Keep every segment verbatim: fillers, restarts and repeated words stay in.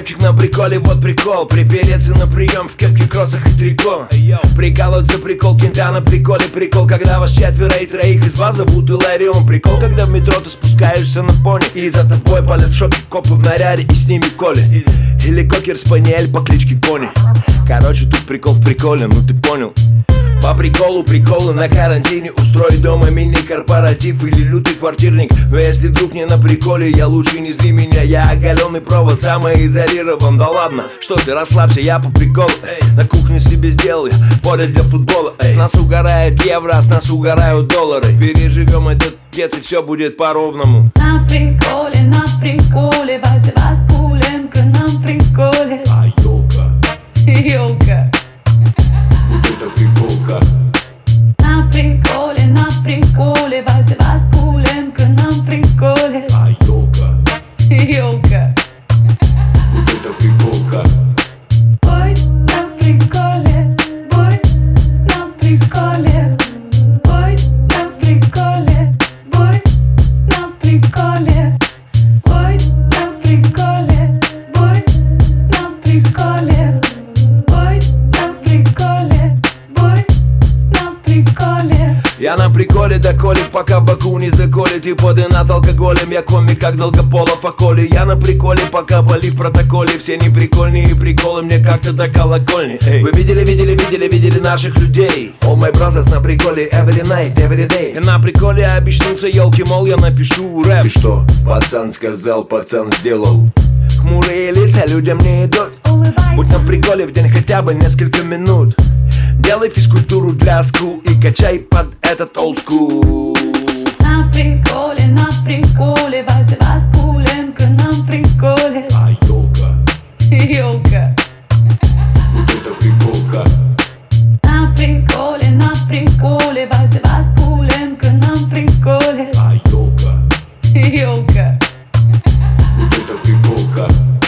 Ремчик на приколе, вот прикол. Припереться на прием в кепке, кроссах и трико. Прикалывать за прикол, кента на приколе. Прикол, когда вас четверо и троих из вас зовут Иларион. Прикол, когда в метро ты спускаешься на пони и за тобой палят в шоке копы в наряде и с ними Коли. Или кокер-спаниель по кличке Кони. Короче, тут прикол в приколе, ну ты понял. По приколу приколы на карантине. Устроить дома мини-корпоратив или лютый квартирник. Но если вдруг не на приколе, я лучше не зли меня. Я оголенный провод, самоизолирован. Да ладно, что ты, расслабься, я по приколу. Эй, на кухне себе сделал я поле для футбола. Эй, с нас угорает евро, а с нас угорают доллары. Переживем этот пец и все будет по-ровному. На приколе, на приколе, Вася Вакуленко на приколе. А елка, Елка. вот это приколка. На приколе, на приколе, Вася Вакуленко на приколе. А елка, Елка. вот это приколка. Ой, на приколе, ой, на приколе, ой, на приколе, ой, на приколе, ой, на приколе, ой, на приколе, ой, на приколе, ой, на приколе. Я на приколе до коли, пока Баку не заколет. И поды над алкоголем, я комик как Долгополов о Коле. Я на приколе, пока Бали в протоколе. Все неприкольные приколы мне как-то до колокольни. Эй. Вы видели, видели, видели, видели наших людей? All my brothers на приколе every night, every day. Я на приколе обещался елки, мол, я напишу рэп. И что, пацан сказал, пацан сделал. Хмурые лица людям не идут. Будь на приколе в день хотя бы несколько минут. Делай физкультуру для скул и качай под этот олдскул. На приколе, на приколе, Вася Вакуленко на приколе. А елка, Елка. вот это приколка. На приколе, на приколе, Вася Вакуленко на приколе. А елка, Елка. вот это приколка.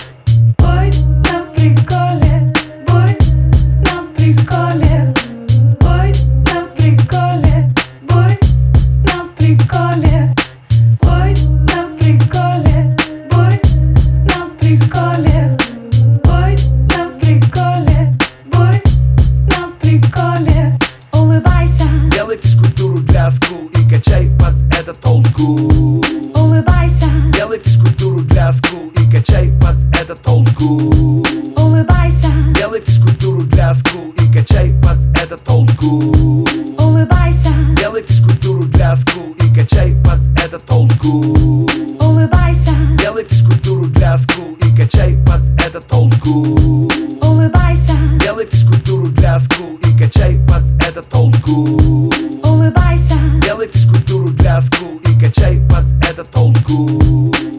Ой, на приколе, ой, на приколе, ой, на приколе, ой, на приколе, ой, на приколе, ой, на приколе, ой, на приколе, ой, на приколе. Улыбайся, Делай физкультуру для скул и качай под этот олдскул. улыбайся, Делай физкультуру для скул и качай под этот олдскул. улыбайся, Делай физкультуру для скул и качай под этот олдскул. улыбайся, Делай физкультуру для скул и качай под этот олдскул. улыбайся, Делай физкультуру для скул и качай под этот олдскул. улыбайся, Делай физкультуру для скул и качай под этот олдскул. улыбайся. Делай физкультуру для скул и качай под этот олдскул.